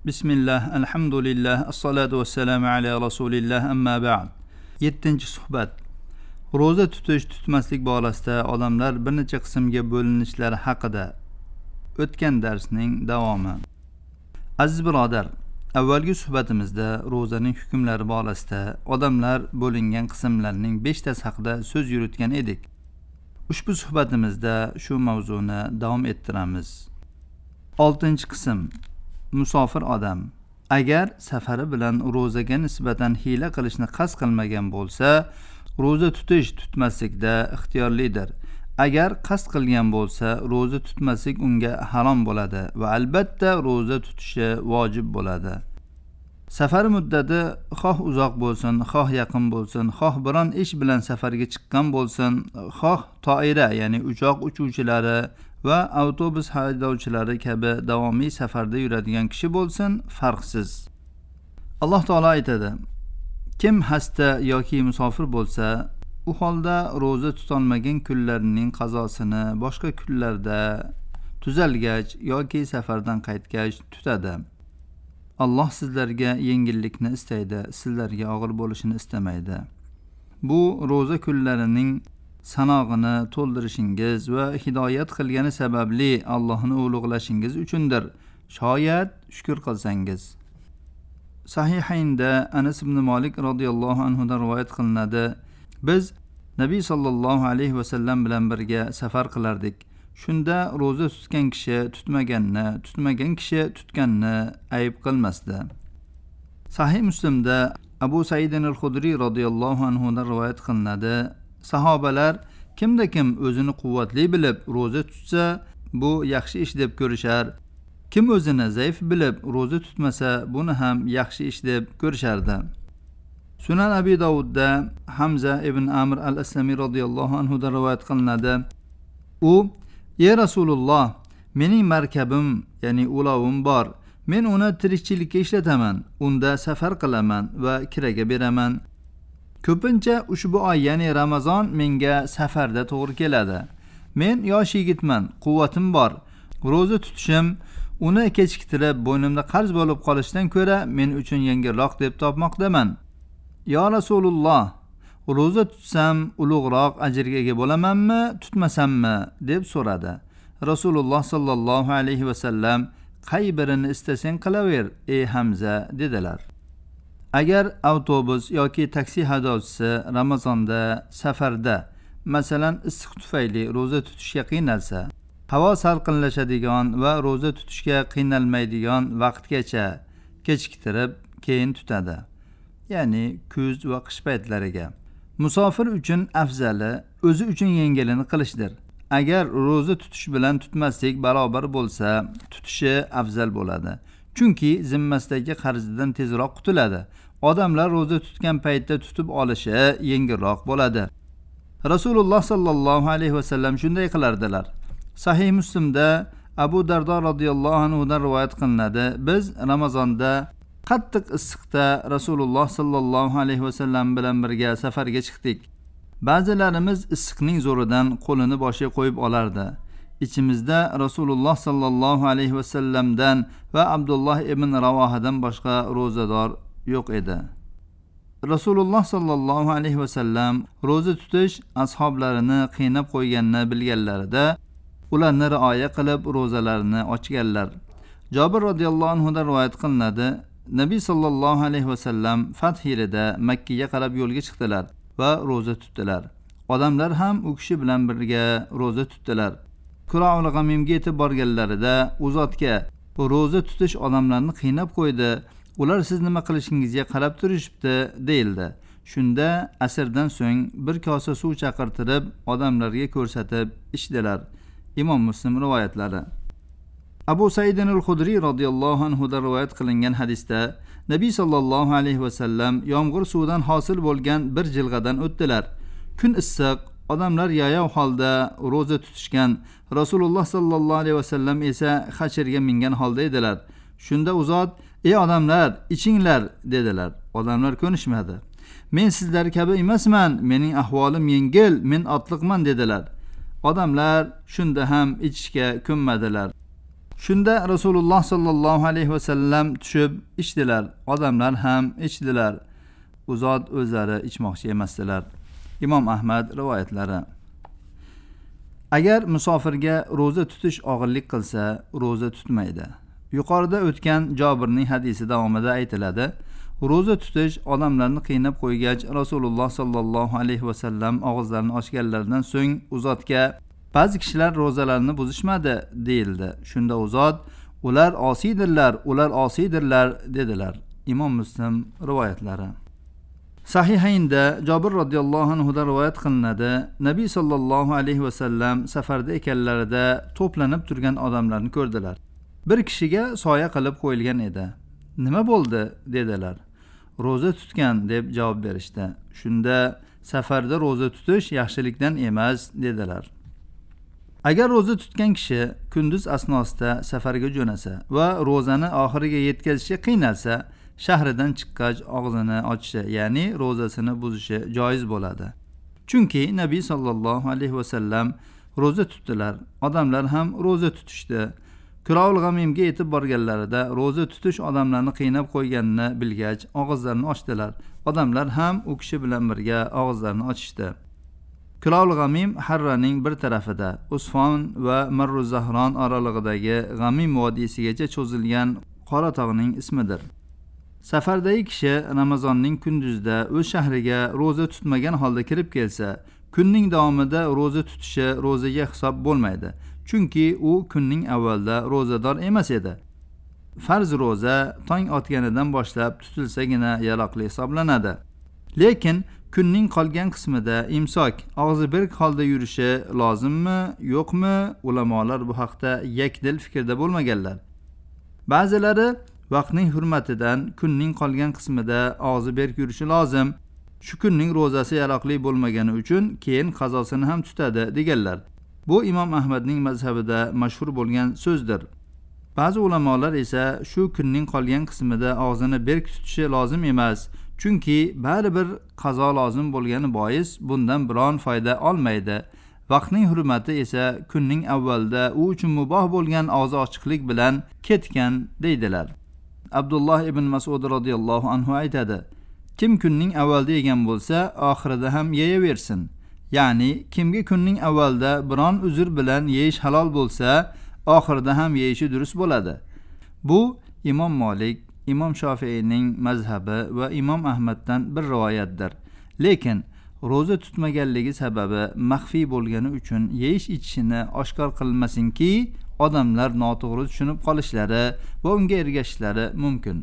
Bismillah, alhamdulillah, assalatu vassalamu ala rasulillah, amma ba'd. 7-suhbat. Roza tutish, tutmaslik borasida odamlar bir necha qismga bo'linishlari haqida o'tgan darsning davomi. Aziz birodar, avvalgi suhbatimizda rozaning hukmlari borasida odamlar bo'lingan qismlarning 5tasi haqida so'z yuritgan edik. Ushbu suhbatimizda shu mavzuni davom ettiramiz. 6-qism. Musofir odam agar safari bilan rozaga nisbatan hiyla qilishni qasd qilmagan bo'lsa, roza tutish tutmaslikda ixtiyorlidir. Agar qasd qilgan bo'lsa, roza tutmaslik unga harom bo'ladi va albatta roza tutishi vojib bo'ladi. Safar muddati xoh uzoq bo'lsin, xoh yaqin bo'lsin, xoh biron ish bilan safarga chiqqan bo'lsin, xoh toira, ya'ni uchoq uchuvchilari va avtobus haydovchilari kabi davomiy safarda yuradigan kishi bo'lsin, farqsiz. Alloh taolo aytadi: kim hasta yoki musofir bo'lsa, u holda roza tutolmagan kunlarning qazosini boshqa kunlarda tuzalgach yoki safardan qaytgach tutadi. Alloh sizlarga yengillikni istaydi, sizlarga og'ir bo'lishini istamaydi. Bu roza kunlarining sanog'ini to'ldirishingiz va hidoyat qilgani sababli Allohni ulug'lashingiz uchundir. Shoyat shukr qilsangiz. Sahihaynda Anas ibn Malik radhiyallohu anhu dan rivoyat qilinadi. Biz Nabiy sallallohu alayhi va sallam bilan birga safar qilardik. Shunda roza tutgan kishi tutmagan kishi tutganni ayb qilmasdi. Sahih Muslimda Abu Said al-Khudri radhiyallohu anhu dan rivoyat qilinadi. Sahobalar kimda kim o'zini quvvatli bilib roza tutsa, bu yaxshi ish deb ko'rishar. Kim o'zini zaif bilib roza tutmasa, buni ham yaxshi ish deb ko'rishardi. Sunan Abi Davudda Hamza ibn Amr al-Aslami radhiyallohu anhu dan rivoyat qilinadi. U: "Ey Rasululloh, mening markabim, ya'ni ulovim bor. Men uni tirikchilikka ishlataman, unda safar qilaman va kiraga beraman. Ko'pincha ushbu oy, ya'ni Ramazon menga safarda to'g'ri keladi. Men yosh yigitman, quvvatim bor. Roza tutishim uni kechiktirib bo'ynimda qarz bo'lib qolishdan ko'ra men uchun yengilroq deb topmoqdaman. Ya Rasululloh, roza tutsam ulug'roq ajrga ega bo'lamanmi, tutmasammi?" deb so'radi. Rasululloh sallallohu alayhi va sallam: "Qay birini istasang qilaver, ey Hamza", dedilar. Agar avtobus yoki taksi haydovchisi Ramazonda safarda, masalan issiq tufayli roza tutishga qiynalsa, havo salqinlashadigan va roza tutishga qiynalmaydigan vaqtgacha kechiktirib keyin tutadi, ya'ni kuz va qish paytlariga. Musofir uchun afzali o'zi uchun yengilini qilishdir. Agar roza tutish bilan tutmaslik barobar bo'lsa, tutishi afzal bo'ladi. Chunki zimmasidagi qarzidan tezroq qutuladi. Odamlar roza tutgan paytda tutib olishi yengilroq bo'ladi. Rasululloh sallallohu alayhi va sallam shunday qilardilar. Sahih Muslimda Abu Dardo radhiyallohu anhu dan rivoyat qilinadi. Biz Ramazonda qattiq issiqda Rasululloh sallallohu alayhi va sallam bilan birga safarga chiqdik. Ba'zilarimiz issiqning zo'ridan qo'lini boshiga qo'yib olardi. İçimizde Rasululloh sallallohu alayhi va sallamdan va Abdullah ibn Ravohadan boshqa ro'zador yo'q edi. Rasululloh sallallohu alayhi va sallam roza tutish ashoblarini qiynab qo'yganini bilganlarida ularni rioya qilib ro'zalarini ochganlar. Jabir radhiyallohu anhu dan rivoyat qilinadi. Nabiy sallallohu alayhi va sallam fath yilida Makka ga qarab yo'lga chiqdilar va roza tutdilar. Odamlar ham u kishi bilan birga roza tutdilar. Qur'onul G'amimga yetib borganlarida u zotga: "Roza tutish odamlarni qiynab qo'ydi. Ular siz nima qilishingizga qarab turishibdi", deyildi. Shunda asrdan so'ng bir kosa suv chaqirtirib odamlarga ko'rsatib ichdilar. Imom Muslim rivoyatlari. Abu Said al-Khudri radhiyallohu anhu da rivoyat qilingan hadisda Nabiy sallallohu alayhi va sallam yomg'ir suvidan hosil bo'lgan bir jilg'adan o'tdilar. Kun issiq, odamlar yayov holda roza tutishgan. Rasululloh sallallohu alayhi va sallam esa xachirga mingan holda edilar. Shunda u zot: "Ey odamlar, ichinglar", dedilar. Odamlar ko'nishmadi. "Men sizlar kabi emasman, mening ahvolim yengil, men otliqman", dedilar. Odamlar shunda ham ichishga ko'nmadilar. Shunda Rasululloh sallallohu alayhi vasallam tushib ichdilar. Odamlar ham ichdilar. U zot o'zlari ichmoqchi emasdilar. Imom Ahmad rivoyatlari. Agar musofirga roza tutish og'irlik qilsa, roza tutmaydi. Yuqorida o'tgan Jobirning hadisi davomida aytiladi. Roza tutish odamlarni qiynab qo'ygach, Rasululloh sallallohu alayhi vasallam og'izlarini ochganlaridan so'ng u zotga ba'zi kishilar rozalarini buzishmadi deyildi. Shunda u zot ular osiydirlar dedilar. Imom Muslim rivoyatlari. Sahihaynda Jobir radhiyallohu anhu da rivoyat qilinadi. Nabiy sallallohu alayhi vasallam safarda ekanlarida to'planib turgan odamlarni ko'rdilar. Bir kishiga soya qilib qo'yilgan edi. Nima bo'ldi dedilar. Roza tutgan deb javob berishdi. Shunda safarda roza tutish yaxshilikdan emas dedilar. Agar roza tutgan kishi kunduz asnosida safarga jo'nasa va rozani oxiriga yetkazishga qiynalsa, shahridan chiqqach og'zini ochishi, ya'ni rozasini buzishi joiz bo'ladi. Chunki Nabiy sallallohu alayhi vasallam roza tutdilar. Odamlar ham roza tutishdi. Kirovul g'amimga yetib borganlarida roza tutish odamlarni qiynab qo'yganini bilgach, og'izlarini ochdilar. Odamlar ham u kishi bilan birga og'izlarini ochishdi. Kirovul g'amim Harraning bir tarafida, Usfon va Marru Zahron oralig'idagi G'amim vodiysigacha cho'zilgan qora tog'ning ismidir. Safardagi kishi Ramazonning kunduzida o'z shahriga roza tutmagan holda kirib kelsa, kunning davomida roza tutishi rozaga hisob bo'lmaydi. Chunki u kunning avvalda rozador emas edi. Farz roza tong otganidan boshlab tutilsagina yaroqli hisoblanadi. Lekin kunning qolgan qismida imsok, og'zi berk holda yurishi lozimmi, yo'qmi? Ulamolar bu haqda yakdil fikrda bo'lmaganlar. Ba'zilari vaqtning hurmatidan kunning qolgan qismida og'zi berk yurishi lozim. Shu kunning rozasi yaroqli bo'lmagani uchun keyin qazosini ham tutadi deganlar. Bu Imom Ahmadning mazhabida mashhur bo'lgan so'zdir. Ba'zi ulamolar esa shu kunning qolgan qismida og'zini berk tutishi lozim emas, chunki baribir qazo lozim bo'lgani bois bundan biron foyda olmaydi. Vaqtning hurmati esa kunning avvalda u uchun muboh bo'lgan og'zi ochiqlik bilan ketgan deydilar. Abdulloh ibn Mas'ud radhiyallohu anhu aytadi: Kim kunning avvalda yegan bo'lsa, oxirida ham yeyaversin. Ya'ni kimga kunning avvalda biron uzr bilan yeyish halol bo'lsa, oxirida ham yeyishi durust bo'ladi. Bu Imom Malik, Imom Shofiiyning mazhabi va Imom Ahmaddan bir rivoyatdir. Lekin roza tutmaganligi sababi maxfiy bo'lgani uchun yeyish ichishini oshkor qilmasinki, odamlar noto'g'ri tushunib qolishlari va unga ergashishlari mumkin.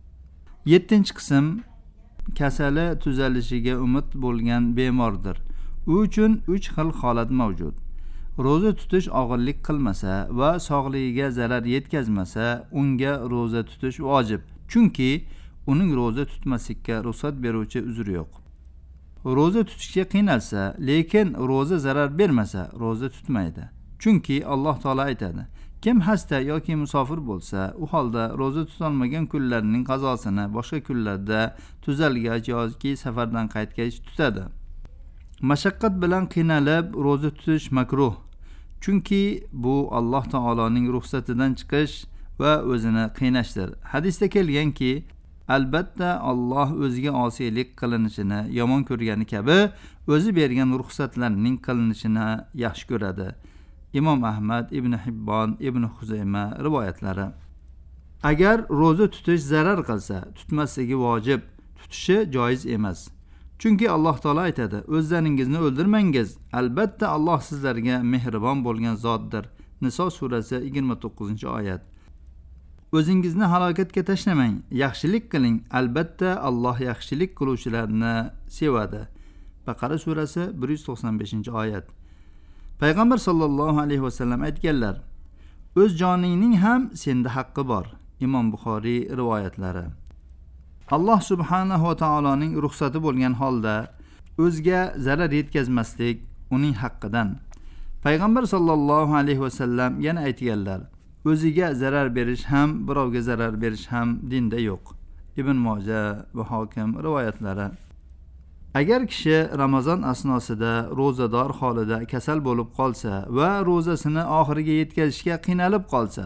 7-qism kasali tuzalishiga umid bo'lgan bemordir. U uchun 3 xil holat mavjud. Roza tutish og'irlik qilmasa va sog'ligiga zarar yetkazmasa, unga roza tutish vojib. Chunki uning roza tutmaslikka ruxsat beruvchi uzr yo'q. Roza tutishga qiynalsa, lekin roza zarar bermasa, roza tutmaydi. Chunki Alloh taolo aytadi: Kim hasta yoki musofir bo'lsa, u holda roza tutolmagan kunlarning qazosini boshqa kunlarda tuzalgach yoki safardan qaytgach tutadi. Mashaqqat bilan qiynalib roza tutish makruh. Chunki bu Alloh taoloning ruxsatidan chiqish va o'zini qiynashdir. Hadisda kelganki, albatta Alloh o'ziga osiylik qilinishini yomon ko'rgani kabi, o'zi bergan ruxsatlarning qilinishini yaxshi ko'radi. Imom Ahmad, Ibn Hibbon, Ibn Huzayma rivoyatlari. Agar roza tutish zarar qilsa, tutmasligi vojib, tutishi joiz emas. Chunki Alloh taolo aytadi: O'zlaringizni o'ldirmangiz, albatta Alloh sizlarga mehribon bo'lgan zotdir. Niso surasi 29-oyat. O'zingizni halokatga tashlamang, yaxshilik qiling, albatta Alloh yaxshilik qiluvchilarni sevadi. Baqara surasi 195-oyat. Payg'ambar sallallohu alayhi vasallam aytganlar: O'z joningning ham senda haqqi bor. Imom Buxoriy rivoyatlari. Alloh subhanahu va taoloning ruxsati bo'lgan holda o'zga zarar yetkazmaslik uning haqqidan. Payg'ambar sallallohu alayhi vasallam yana aytganlar: O'ziga zarar berish ham, birovga zarar berish ham dinda yo'q. Ibn Moja va Hokim rivoyatlari. Agar kishi Ramazon asnosida ro'zador holida kasal bo'lib qolsa va ro'zasini oxiriga yetkazishga qiynalib qolsa,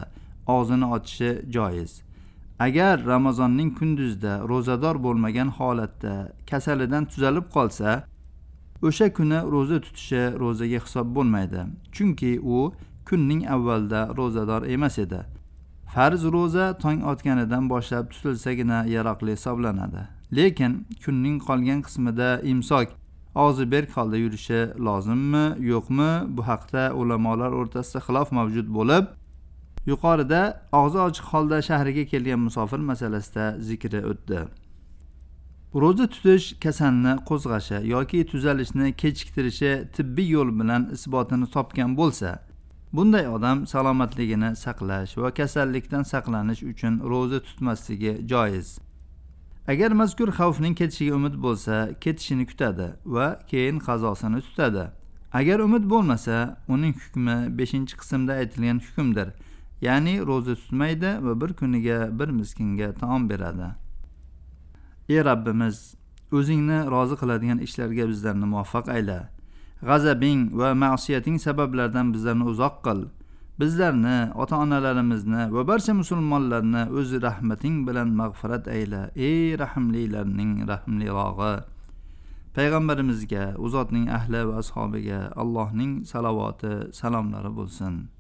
og'zini ochishi joiz. Agar Ramazonning kunduzida ro'zador bo'lmagan holatda kasalidan tuzalib qolsa, o'sha kuni ro'za tutishi ro'zaga hisob bo'lmaydi. Chunki u kunning avvalida ro'zador emas edi. Farz ro'za tong otganidan boshlab tutilsagina yaroqli hisoblanadi. Lekin kunning qolgan qismida imsak, og'zi berk holda yurishi lozimmi, yo'qmi? Bu haqda ulamolar o'rtasida xilof mavjud bo'lib, yuqorida og'zi ochiq holda shahriga kelgan musofir masalasida zikri o'tdi. Ro'za tutish kasalni qo'zg'ashi yoki tuzalishni kechiktirishi tibbiy yo'l bilan isbotini topgan bo'lsa, bunday odam salomatligini saqlash va kasallikdan saqlanish uchun ro'za tutmasligi joiz. Agar mazkur xavfning ketishiga umid bo'lsa, ketishini kutadi va keyin qazosini tutadi. Agar umid bo'lmasa, uning hukmi 5-qismda aytilgan hukmdir. Ya'ni ro'za tutmaydi va bir kuniga bir miskinga taom beradi. Ey Rabbimiz, o'zingni rozi qiladigan ishlarga bizlarni muvaffaq ayla. G'azabing va ma'siyating sabablaridan bizlarni uzoq qil. Bizlarni, ota-onalarimizni va barcha musulmonlarni o'z rahmating bilan mag'firat ayla. Ey rahimlilarning rahimlirog'i. Payg'ambarimizga, u zotning ahli va ashabiga Allohning salovati, salomlari bo'lsin.